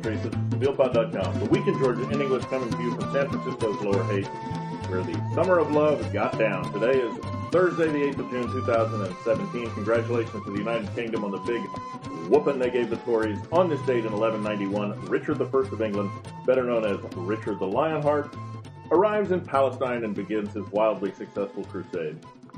Trace at TheBealPod.com. The Week in Georgia in English coming to you from San Francisco's Lower Eight, where the summer of love got down. Today is Thursday, the 8th of June, 2017. Congratulations to the United Kingdom on the big whooping they gave the Tories on this date in 1191. Richard I of England, better known as Richard the Lionheart, arrives in Palestine and begins his wildly successful crusade.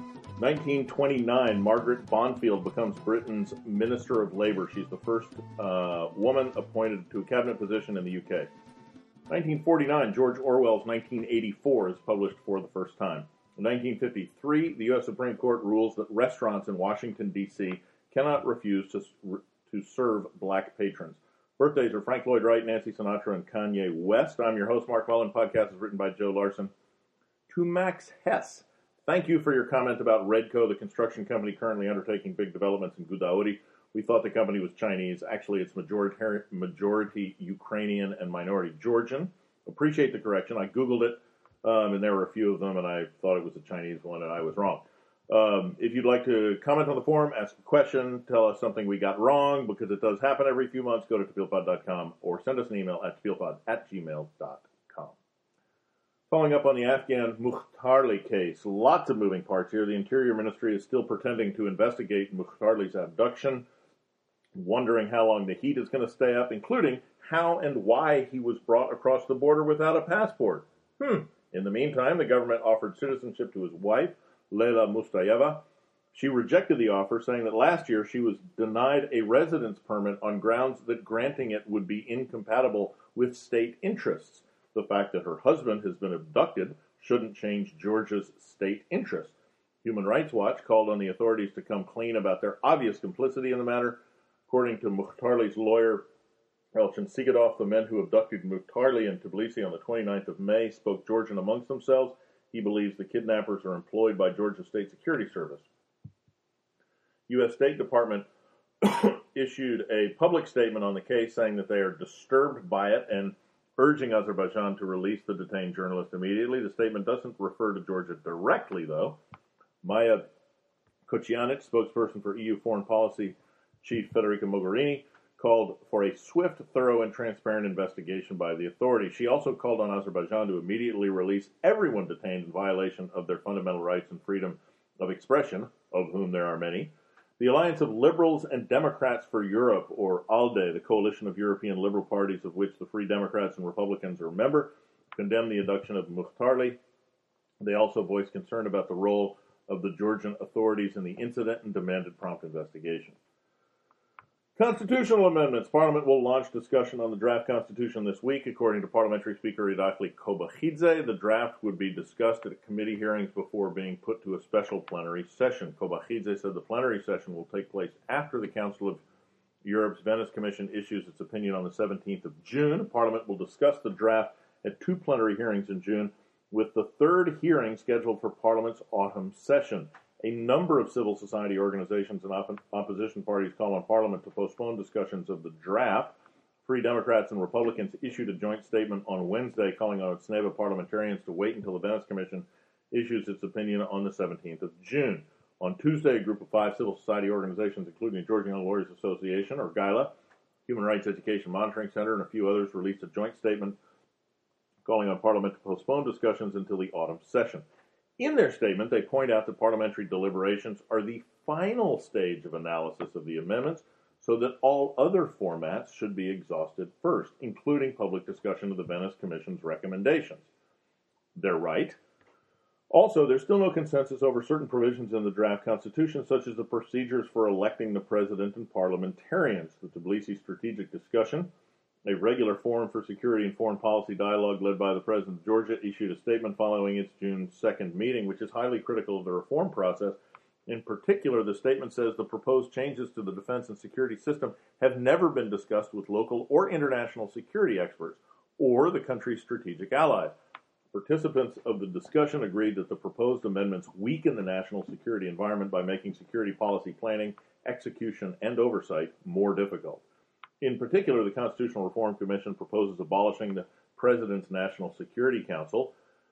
1929, Margaret Bonfield becomes Britain's Minister of Labour. She's the first woman appointed to a cabinet position in the UK. 1949, George Orwell's 1984 is published for the first time. In 1953, the U.S. Supreme Court rules that restaurants in Washington, D.C. cannot refuse to serve black patrons. Birthdays are Frank Lloyd Wright, Nancy Sinatra, and Kanye West. I'm your host, Mark Mullen. Podcast is written by Joe Larson. To Max Hess, thank you for your comment about Redco, the construction company currently undertaking big developments in Gudaudi. We thought the company was Chinese. Actually, it's majority Ukrainian and minority Georgian. Appreciate the correction. I Googled it, and there were a few of them, and I thought it was a Chinese one, and I was wrong. If you'd like to comment on the forum, ask a question, tell us something we got wrong, because it does happen every few months, go to TheBealPod.com or send us an email at TheBealPod@gmail.com. Following up on the Afghan Mukhtarli case, lots of moving parts here. The Interior Ministry is still pretending to investigate Mukhtarli's abduction, wondering how long the heat is going to stay up, including how and why he was brought across the border without a passport. In the meantime, the government offered citizenship to his wife, Leila Mustayeva. She rejected the offer, saying that last year she was denied a residence permit on grounds that granting it would be incompatible with state interests. The fact that her husband has been abducted shouldn't change Georgia's state interest. Human Rights Watch called on the authorities to come clean about their obvious complicity in the matter. According to Mukhtarli's lawyer, Elchin Sigadov, the men who abducted Mukhtarli in Tbilisi on the 29th of May spoke Georgian amongst themselves. He believes the kidnappers are employed by Georgia State Security Service. U.S. State Department issued a public statement on the case saying that they are disturbed by it and urging Azerbaijan to release the detained journalist immediately. The statement doesn't refer to Georgia directly, though. Maya Kocianic, spokesperson for EU Foreign Policy Chief Federica Mogherini, called for a swift, thorough, and transparent investigation by the authorities. She also called on Azerbaijan to immediately release everyone detained in violation of their fundamental rights and freedom of expression, of whom there are many. The Alliance of Liberals and Democrats for Europe, or ALDE, the coalition of European liberal parties of which the Free Democrats and Republicans are a member, condemned the abduction of Mukhtarli. They also voiced concern about the role of the Georgian authorities in the incident and demanded prompt investigation. Constitutional amendments. Parliament will launch discussion on the draft constitution this week. According to Parliamentary Speaker Irakli Kobachidze, the draft would be discussed at committee hearings before being put to a special plenary session. Kobachidze said the plenary session will take place after the Council of Europe's Venice Commission issues its opinion on the 17th of June. Parliament will discuss the draft at two plenary hearings in June, with the third hearing scheduled for Parliament's autumn session. A number of civil society organizations and opposition parties call on Parliament to postpone discussions of the draft. Free Democrats and Republicans issued a joint statement on Wednesday calling on Sneva parliamentarians to wait until the Venice Commission issues its opinion on the 17th of June. On Tuesday, a group of 5 civil society organizations, including the Georgian Lawyers Association, or GYLA, Human Rights Education Monitoring Center, and a few others, released a joint statement calling on Parliament to postpone discussions until the autumn session. In their statement, they point out that parliamentary deliberations are the final stage of analysis of the amendments, so that all other formats should be exhausted first, including public discussion of the Venice Commission's recommendations. They're right. Also, there's still no consensus over certain provisions in the draft constitution, such as the procedures for electing the president and parliamentarians. The Tbilisi Strategic Discussion, a regular forum for security and foreign policy dialogue led by the President of Georgia, issued a statement following its June 2nd meeting, which is highly critical of the reform process. In particular, the statement says the proposed changes to the defense and security system have never been discussed with local or international security experts or the country's strategic allies. Participants of the discussion agreed that the proposed amendments weaken the national security environment by making security policy planning, execution, and oversight more difficult. In particular, the Constitutional Reform Commission proposes abolishing the President's National Security Council.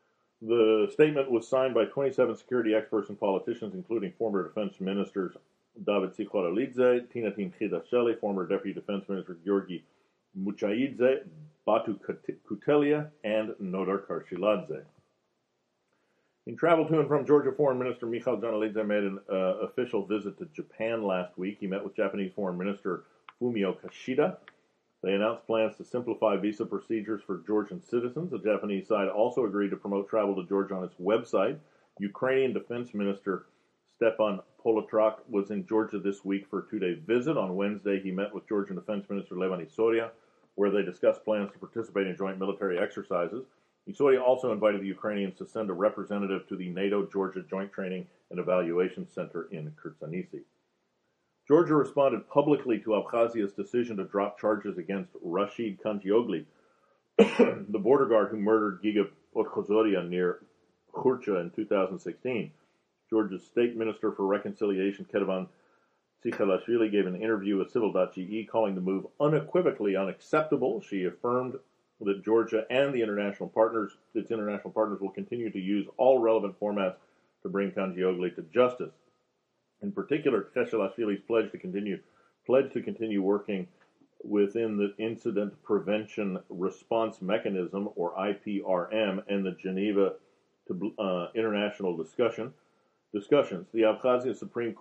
The statement was signed by 27 security experts and politicians, including former defense ministers David Sikhorilidze, Tinatin Khidashvili, former Deputy Defense Minister Georgi Muchaidze, Batu Kutelia, and Nodar Karshiladze. In travel to and from Georgia, Foreign Minister Michal Janalidze made an official visit to Japan last week. He met with Japanese Foreign Minister Fumio Kishida. They announced plans to simplify visa procedures for Georgian citizens. The Japanese side also agreed to promote travel to Georgia on its website. Ukrainian Defense Minister Stepan Polotrak was in Georgia this week for a two-day visit. On Wednesday, he met with Georgian Defense Minister Levan Isoria, where they discussed plans to participate in joint military exercises. Isoria also invited the Ukrainians to send a representative to the NATO-Georgia Joint Training and Evaluation Center in Khurtsanisi. Georgia responded publicly to Abkhazia's decision to drop charges against Rashid Kanjiogli, the border guard who murdered Giga Podkhozoria near Khurcha in 2016. Georgia's State Minister for Reconciliation, Ketevan Tsikhalashvili, gave an interview with Civil.ge calling the move unequivocally unacceptable. She affirmed that Georgia and its international partners will continue to use all relevant formats to bring Kanjiogli to justice. In particular, Tsikhalashvili's pledge to continue working within the Incident Prevention Response Mechanism, or IPRM, and the Geneva International Discussions. The Abkhazian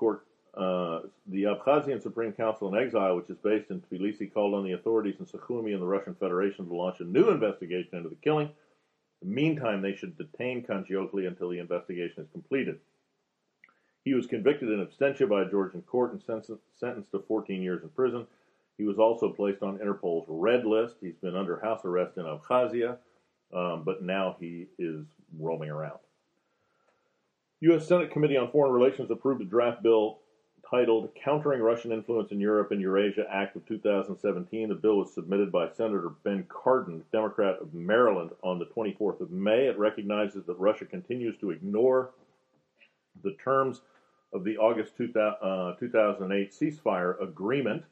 Supreme Council in Exile, which is based in Tbilisi, called on the authorities in Sukhumi and the Russian Federation to launch a new investigation into the killing. In the meantime, they should detain Kanjiogli until the investigation is completed. He was convicted in absentia by a Georgian court and sentenced to 14 years in prison. He was also placed on Interpol's red list. He's been under house arrest in Abkhazia, but now he is roaming around. U.S. Senate Committee on Foreign Relations approved a draft bill titled Countering Russian Influence in Europe and Eurasia Act of 2017. The bill was submitted by Senator Ben Cardin, Democrat of Maryland, on the 24th of May. It recognizes that Russia continues to ignore the terms of the August 2008 ceasefire agreement,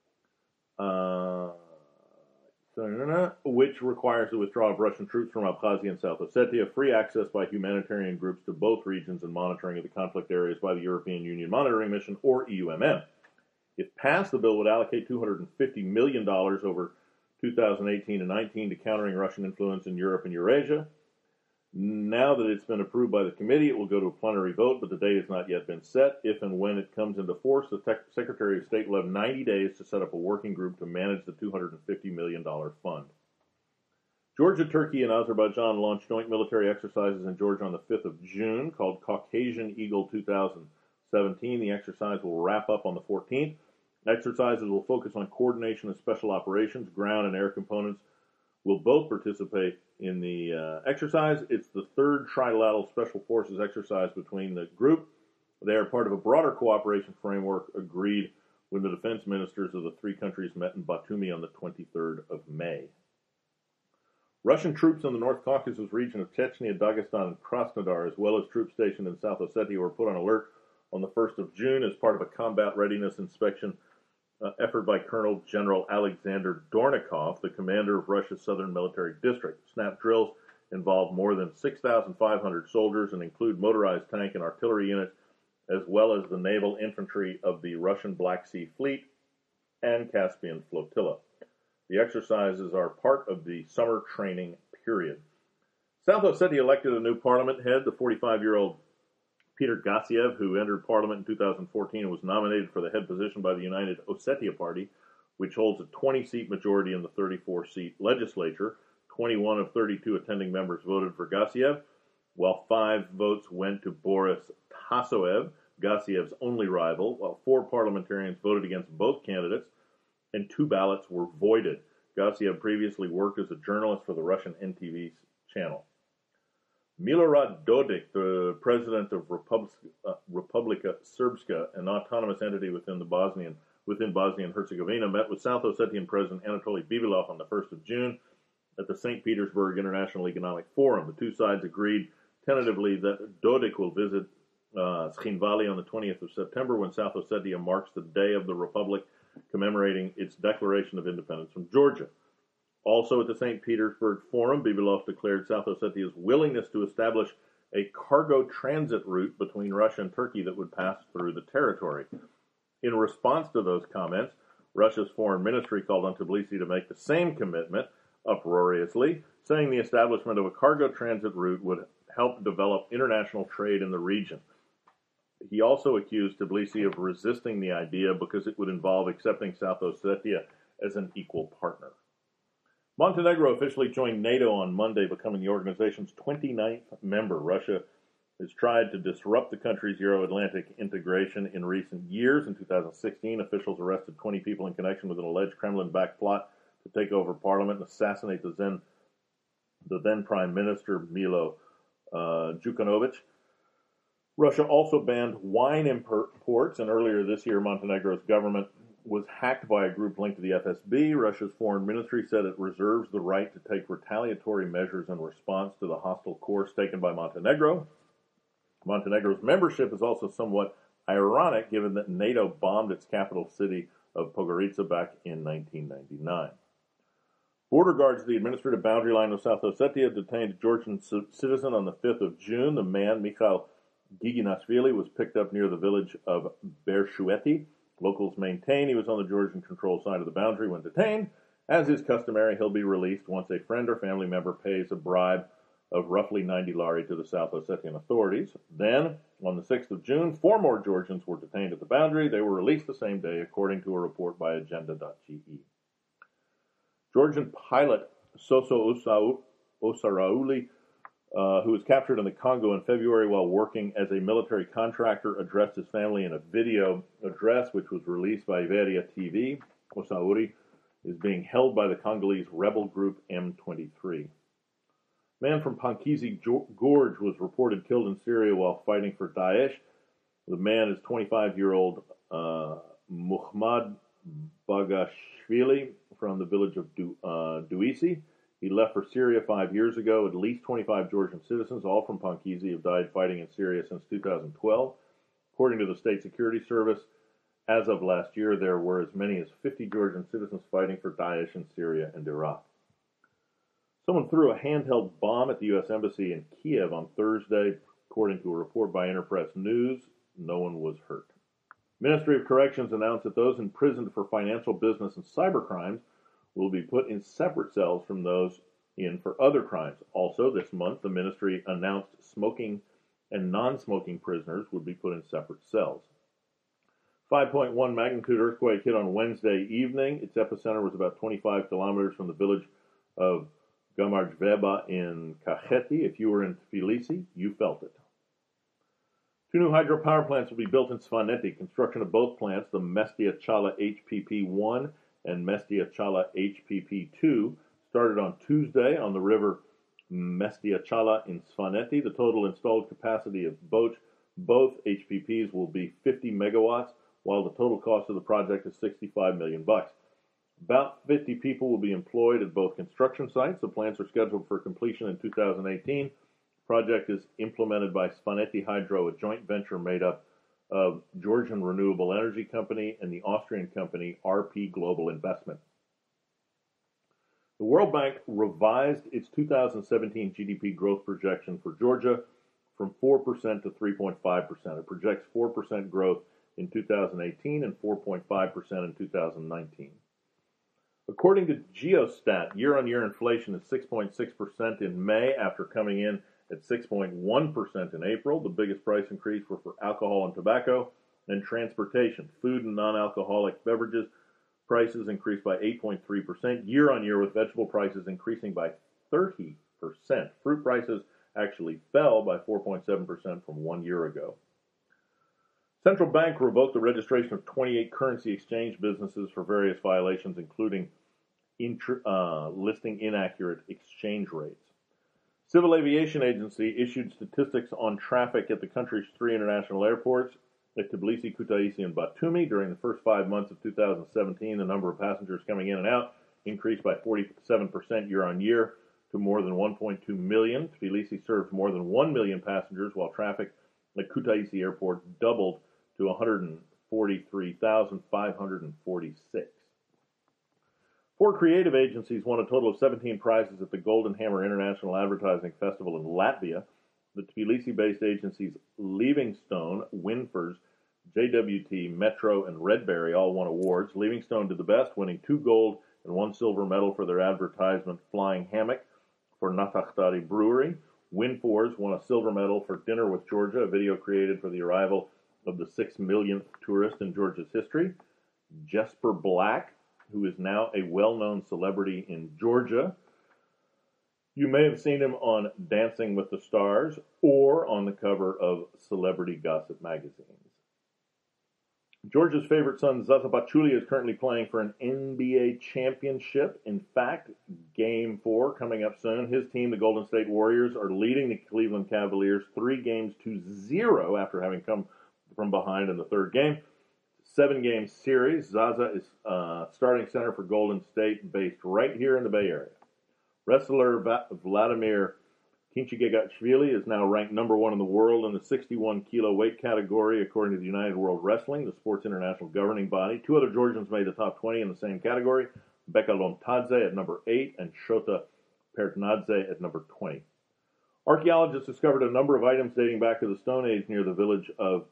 which requires the withdrawal of Russian troops from Abkhazia and South Ossetia, free access by humanitarian groups to both regions, and monitoring of the conflict areas by the European Union Monitoring Mission, or EUMM. If passed, the bill would allocate $250 million over 2018 and 19 to countering Russian influence in Europe and Eurasia. Now that it's been approved by the committee, it will go to a plenary vote, but the date has not yet been set. If and when it comes into force, the Secretary of State will have 90 days to set up a working group to manage the $250 million fund. Georgia, Turkey, and Azerbaijan launched joint military exercises in Georgia on the 5th of June called Caucasian Eagle 2017. The exercise will wrap up on the 14th. Exercises will focus on coordination of special operations. Ground and air components will both participate in the exercise. It's the third trilateral special forces exercise between the group. They are part of a broader cooperation framework agreed when the defense ministers of the three countries met in Batumi on the 23rd of May. Russian troops in the North Caucasus region of Chechnya, Dagestan, and Krasnodar, as well as troops stationed in South Ossetia, were put on alert on the 1st of June as part of a combat readiness inspection effort by Colonel General Alexander Dornikov, the commander of Russia's Southern Military District. Snap drills involve more than 6,500 soldiers and include motorized tank and artillery units, as well as the naval infantry of the Russian Black Sea Fleet and Caspian Flotilla. The exercises are part of the summer training period. South Ossetia elected a new parliament head, the 45-year-old Peter Gassiev, who entered parliament in 2014 and was nominated for the head position by the United Ossetia Party, which holds a 20-seat majority in the 34-seat legislature. 21 of 32 attending members voted for Gassiev, while 5 votes went to Boris Tasoev, Gassiev's only rival, while 4 parliamentarians voted against both candidates, and 2 ballots were voided. Gassiev previously worked as a journalist for the Russian NTV channel. Milorad Dodik, the president of Republika Srpska, an autonomous entity within Bosnia and Herzegovina, met with South Ossetian President Anatoly Bibilov on the 1st of June at the St. Petersburg International Economic Forum. The two sides agreed tentatively that Dodik will visit Tskhinvali on the 20th of September, when South Ossetia marks the Day of the Republic, commemorating its declaration of independence from Georgia. Also at the St. Petersburg Forum, Bibilov declared South Ossetia's willingness to establish a cargo transit route between Russia and Turkey that would pass through the territory. In response to those comments, Russia's foreign ministry called on Tbilisi to make the same commitment uproariously, saying the establishment of a cargo transit route would help develop international trade in the region. He also accused Tbilisi of resisting the idea because it would involve accepting South Ossetia as an equal partner. Montenegro officially joined NATO on Monday, becoming the organization's 29th member. Russia has tried to disrupt the country's Euro-Atlantic integration in recent years. In 2016, officials arrested 20 people in connection with an alleged Kremlin-backed plot to take over parliament and assassinate the then Prime Minister Milo Djukanovic. Russia also banned wine imports, and earlier this year, Montenegro's government was hacked by a group linked to the FSB. Russia's foreign ministry said it reserves the right to take retaliatory measures in response to the hostile course taken by Montenegro. Montenegro's membership is also somewhat ironic, given that NATO bombed its capital city of Podgorica back in 1999. Border guards at the administrative boundary line of South Ossetia detained a Georgian citizen on the 5th of June. The man, Mikhail Giginashvili, was picked up near the village of Bershueti. Locals maintain he was on the Georgian-controlled side of the boundary when detained. As is customary, he'll be released once a friend or family member pays a bribe of roughly 90 lari to the South Ossetian authorities. Then, on the 6th of June, 4 more Georgians were detained at the boundary. They were released the same day, according to a report by Agenda.ge. Georgian pilot Soso Osarauli, who was captured in the Congo in February while working as a military contractor, addressed his family in a video address which was released by Iberia TV. Osauri is being held by the Congolese rebel group M23. A man from Pankizi Gorge was reported killed in Syria while fighting for Daesh. The man is 25-year-old Muhammad Bagashvili from the village of Duisi. He left for Syria 5 years ago. At least 25 Georgian citizens, all from Pankizi, have died fighting in Syria since 2012. According to the State Security Service, as of last year, there were as many as 50 Georgian citizens fighting for Daesh in Syria and Iraq. Someone threw a handheld bomb at the U.S. Embassy in Kiev on Thursday. According to a report by Interpress News, no one was hurt. Ministry of Corrections announced that those imprisoned for financial business and cybercrimes will be put in separate cells from those in for other crimes. Also, this month, the ministry announced smoking and non-smoking prisoners would be put in separate cells. 5.1 magnitude earthquake hit on Wednesday evening. Its epicenter was about 25 kilometers from the village of Gamarjveba in Kakheti. If you were in Tbilisi, you felt it. 2 new hydropower plants will be built in Svaneti. Construction of both plants, the Mestia Chala HPP-1 and Mestia Chala HPP-2, started on Tuesday on the river Mestia Chala in Svaneti. The total installed capacity of both HPPs will be 50 megawatts, while the total cost of the project is $65 million. About 50 people will be employed at both construction sites. The plants are scheduled for completion in 2018. The project is implemented by Svaneti Hydro, a joint venture made up of Georgian Renewable Energy Company and the Austrian company RP Global Investment. The World Bank revised its 2017 GDP growth projection for Georgia from 4% to 3.5%. It projects 4% growth in 2018 and 4.5% in 2019. According to Geostat, year-on-year inflation is 6.6% in May after coming in at 6.1% in April. The biggest price increase were for alcohol and tobacco and transportation. Food and non-alcoholic beverages prices increased by 8.3% year-on-year, with vegetable prices increasing by 30%. Fruit prices actually fell by 4.7% from 1 year ago. Central Bank revoked the registration of 28 currency exchange businesses for various violations, including listing inaccurate exchange rates. Civil Aviation Agency issued statistics on traffic at the country's 3 international airports, at Tbilisi, Kutaisi, and Batumi. During the first 5 months of 2017, the number of passengers coming in and out increased by 47% year-on-year to more than 1.2 million. Tbilisi serves more than 1 million passengers, while traffic at Kutaisi Airport doubled to 143,546. 4 creative agencies won a total of 17 prizes at the Golden Hammer International Advertising Festival in Latvia. The Tbilisi-based agencies Livingstone, Winfors, JWT, Metro, and Redberry all won awards. Livingstone did the best, winning 2 gold and 1 silver medal for their advertisement Flying Hammock for Natakhtari Brewery. Windforce won a silver medal for Dinner with Georgia, a video created for the arrival of the 6 millionth tourist in Georgia's history. Jesper Black, who is now a well-known celebrity in Georgia. You may have seen him on Dancing with the Stars or on the cover of Celebrity Gossip magazines. Georgia's favorite son, Zaza Pachulia, is currently playing for an NBA championship. In fact, Game 4 coming up soon. His team, the Golden State Warriors, are leading the Cleveland Cavaliers 3-0 after having come from behind in the third game. 7-game series. Zaza is starting center for Golden State, based right here in the Bay Area. Wrestler Vladimir Kinchigashvili is now ranked number 1 in the world in the 61-kilo weight category, according to the United World Wrestling, the sport's international governing body. 2 other Georgians made the top 20 in the same category, Becca Lomtadze at number 8 and Shota Pertnadze at number 20. Archaeologists discovered a number of items dating back to the Stone Age near the village of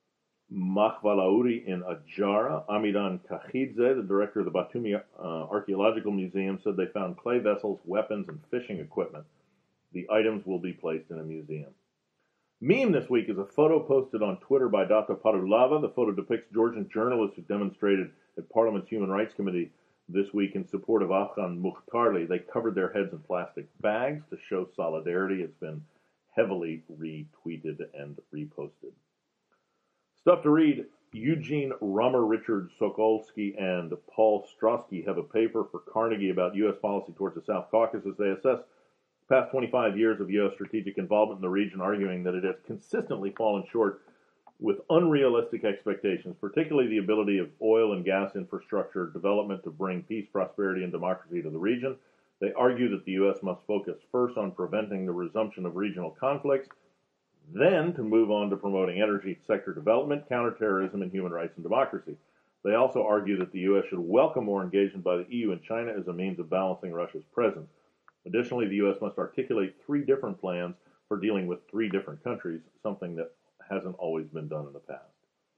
Makhvalauri in Ajara. Amidan Kakhidze, the director of the Batumi Archaeological Museum, said they found clay vessels, weapons, and fishing equipment. The items will be placed in a museum. Meme this week is a photo posted on Twitter by Data Parulava. The photo depicts Georgian journalists who demonstrated at Parliament's Human Rights Committee this week in support of Afgan Mukhtarli. They covered their heads in plastic bags to show solidarity. It's been heavily retweeted and reposted. Stuff to read. Eugene Rummer, Richard Sokolsky, and Paul Strosky have a paper for Carnegie about U.S. policy towards the South Caucasus. They assess the past 25 years of U.S. strategic involvement in the region, arguing that it has consistently fallen short with unrealistic expectations, particularly the ability of oil and gas infrastructure development to bring peace, prosperity, and democracy to the region. They argue that the U.S. must focus first on preventing the resumption of regional conflicts, then to move on to promoting energy sector development, counterterrorism, and human rights and democracy. They also argue that the U.S. should welcome more engagement by the EU and China as a means of balancing Russia's presence. Additionally, the U.S. must articulate 3 different plans for dealing with 3 different countries, something that hasn't always been done in the past.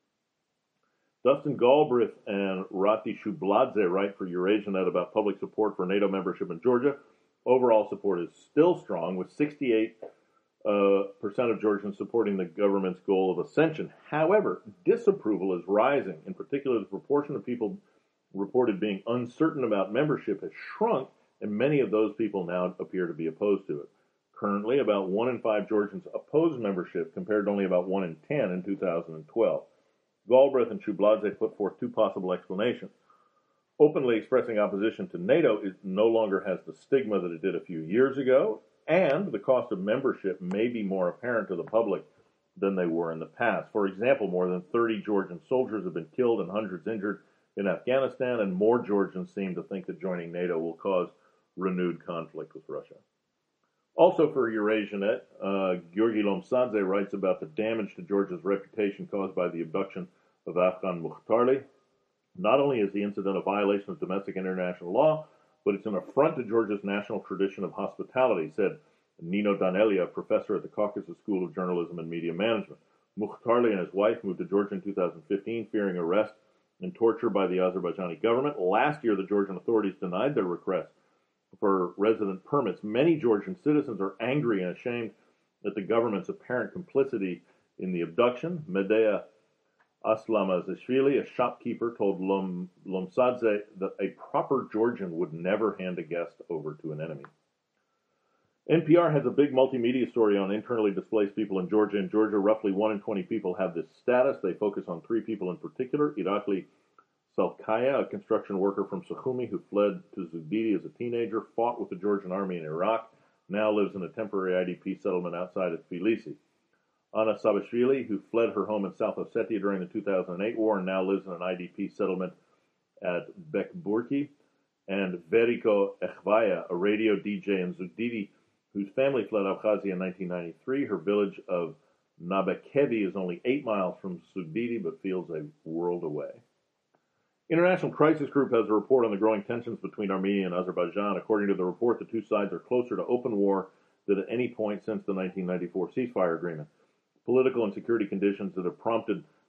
Dustin Galbraith and Rati Shubladze write for EurasiaNet about public support for NATO membership in Georgia. Overall support is still strong, with 68% of Georgians supporting the government's goal of accession. However, disapproval is rising. In particular, the proportion of people reported being uncertain about membership has shrunk, and many of those people now appear to be opposed to it. Currently, about 1 in 5 Georgians oppose membership, compared to only about 1 in 10 in 2012. Galbraith and Shubladze put forth 2 possible explanations. Openly expressing opposition to NATO no longer has the stigma that it did a few years ago, and the cost of membership may be more apparent to the public than they were in the past. For example, more than 30 Georgian soldiers have been killed and hundreds injured in Afghanistan, and more Georgians seem to think that joining NATO will cause renewed conflict with Russia. Also for EurasiaNet, Georgi Lomsadze writes about the damage to Georgia's reputation caused by the abduction of Afgan Mukhtarli. Not only is the incident a violation of domestic and international law, but it's an affront to Georgia's national tradition of hospitality, said Nino Danelia, a professor at the Caucasus School of Journalism and Media Management. Mukhtarli and his wife moved to Georgia in 2015, fearing arrest and torture by the Azerbaijani government. Last year, the Georgian authorities denied their request for resident permits. Many Georgian citizens are angry and ashamed at the government's apparent complicity in the abduction. Medea Aslamazishvili, a shopkeeper, told Lomsadze that a proper Georgian would never hand a guest over to an enemy. NPR has a big multimedia story on internally displaced people in Georgia. In Georgia, roughly 1 in 20 people have this status. They focus on 3 people in particular. Irakli Salkaya, a construction worker from Sukhumi who fled to Zugdidi as a teenager, fought with the Georgian army in Iraq, now lives in a temporary IDP settlement outside of Tbilisi. Anna Sabashvili, who fled her home in South Ossetia during the 2008 war and now lives in an IDP settlement at Bekburki. And Veriko Ekhvaya, a radio DJ in Zugdidi, whose family fled Abkhazia in 1993. Her village of Nabekevi is only 8 miles from Zugdidi, but feels a world away. International Crisis Group has a report on the growing tensions between Armenia and Azerbaijan. According to the report, the 2 sides are closer to open war than at any point since the 1994 ceasefire agreement. Political and security conditions that have prompted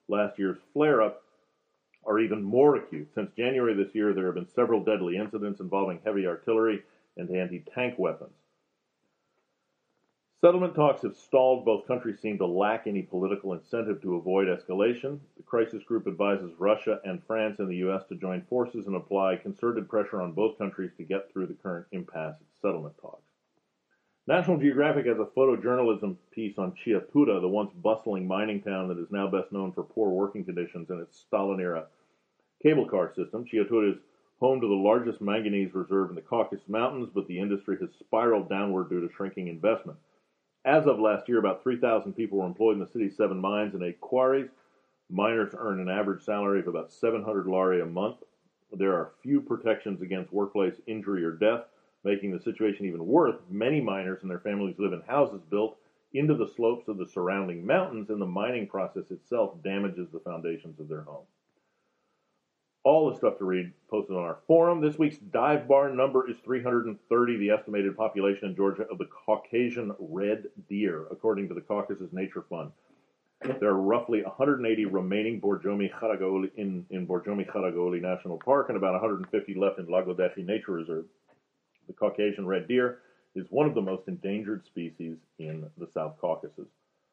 last year's flare-up are even more acute. Since January this year, there have been several deadly incidents involving heavy artillery and anti-tank weapons. Settlement talks have stalled. Both countries seem to lack any political incentive to avoid escalation. The crisis group advises Russia and France and the U.S. to join forces and apply concerted pressure on both countries to get through the current impasse at settlement talks. National Geographic has a photojournalism piece on Chiaputa, the once bustling mining town that is now best known for poor working conditions in its Stalin-era cable car system. Chiaputa is home to the largest manganese reserve in the Caucasus Mountains, but the industry has spiraled downward due to shrinking investment. As of last year, about 3,000 people were employed in the city's 7 mines and 8 quarries. Miners earn an average salary of about 700 lari a month. There are few protections against workplace injury or death, making the situation even worse. Many miners and their families live in houses built into the slopes of the surrounding mountains, and the mining process itself damages the foundations of their home. All the stuff to read posted on our forum. This week's dive bar number is 330, the estimated population in Georgia of the Caucasian red deer, according to the Caucasus Nature Fund. There are roughly 180 remaining Borjomi-Kharagoli in Borjomi-Kharagoli National Park and about 150 left in Lagodechi Nature Reserve. The Caucasian red deer is one of the most endangered species in the South Caucasus.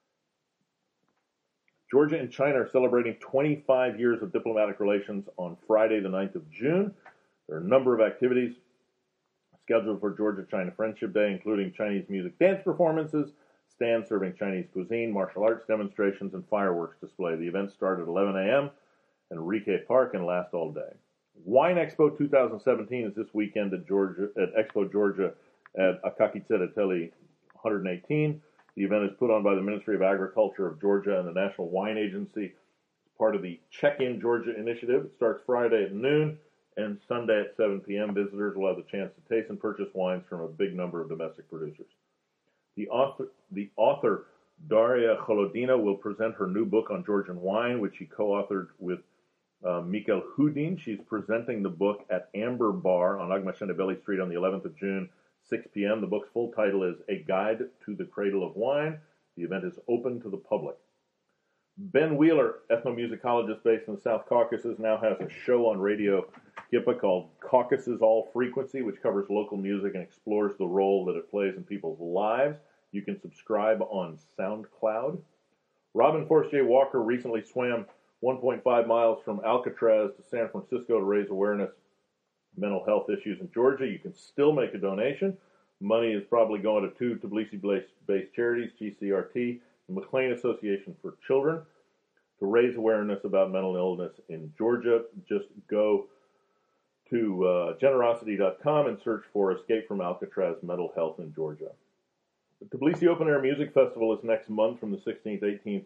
Georgia and China are celebrating 25 years of diplomatic relations on Friday, the 9th of June. There are a number of activities scheduled for Georgia-China Friendship Day, including Chinese music dance performances, stands serving Chinese cuisine, martial arts demonstrations, and fireworks display. The events start at 11 a.m. in Riquet Park and last all day. Wine Expo 2017 is this weekend at Expo Georgia at Akaki Tsereteli 118. The event is put on by the Ministry of Agriculture of Georgia and the National Wine Agency. It's part of the Check-in Georgia initiative. It starts Friday at noon and Sunday at 7 p.m. Visitors will have the chance to taste and purchase wines from a big number of domestic producers. The author Daria Kholodina will present her new book on Georgian wine, which she co-authored with Mikhail Hudin. She's presenting the book at Amber Bar on Agmashenebeli Street on the 11th of June, 6 p.m. The book's full title is A Guide to the Cradle of Wine. The event is open to the public. Ben Wheeler, ethnomusicologist based in the South Caucasus, now has a show on Radio Kippa called Caucasus All Frequency, which covers local music and explores the role that it plays in people's lives. You can subscribe on SoundCloud. Robin Forestier Walker recently swam 1.5 miles from Alcatraz to San Francisco to raise awareness of mental health issues in Georgia. You can still make a donation. Money is probably going to 2 Tbilisi-based charities, GCRT, and McLean Association for Children. To raise awareness about mental illness in Georgia, just go to generosity.com and search for Escape from Alcatraz Mental Health in Georgia. The Tbilisi Open Air Music Festival is next month from the 16th, 18th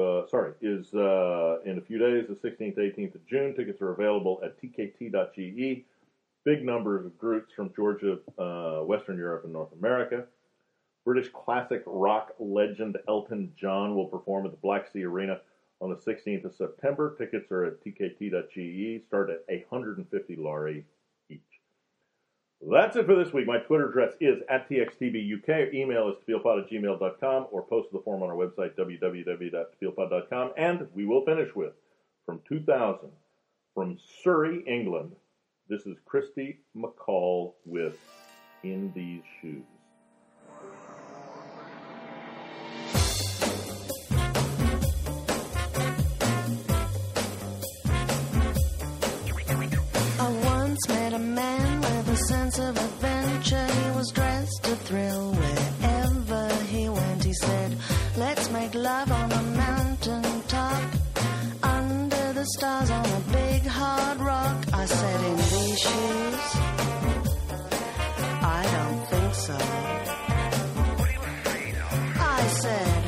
in a few days, the 16th, 18th of June. Tickets are available at tkt.ge. Big numbers of groups from Georgia, Western Europe, and North America. British classic rock legend Elton John will perform at the Black Sea Arena on the 16th of September. Tickets are at tkt.ge, start at 150 lari each. That's it for this week. My Twitter address is @txtbuk. Email is tfieldpod@gmail.com or post to the form on our website, www.tfieldpod.com. And we will finish with, from 2000, from Surrey, England, this is Christy McCall with In These Shoes. Of adventure, he was dressed to thrill wherever he went. He said, let's make love on a mountain top, under the stars on a big hard rock. I said, in these shoes, I don't think so. I said,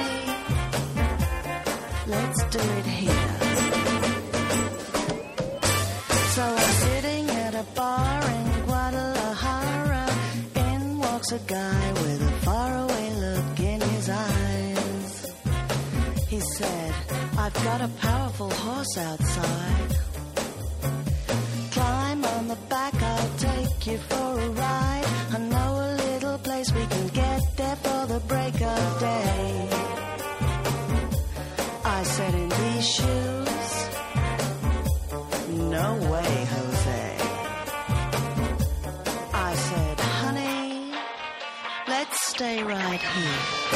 honey, let's do it here. So I'm sitting at a bar in a guy with a faraway look in his eyes. He said, I've got a powerful horse outside. Climb on the back, I'll take you for a ride. I know a little place we can get there for the break of day. I said, in these shoes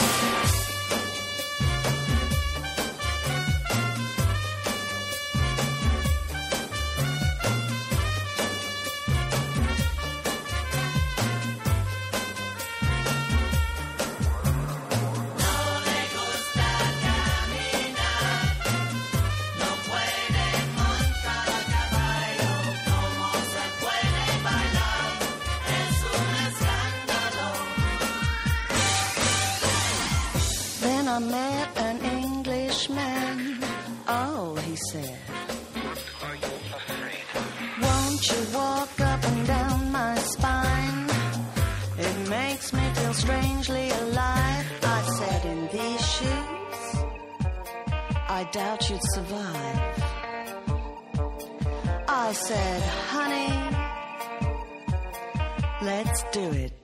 I met an Englishman. Oh, he said, what are you afraid of? Won't you walk up and down my spine? It makes me feel strangely alive. I said, in these shoes, I doubt you'd survive. I said, honey, let's do it.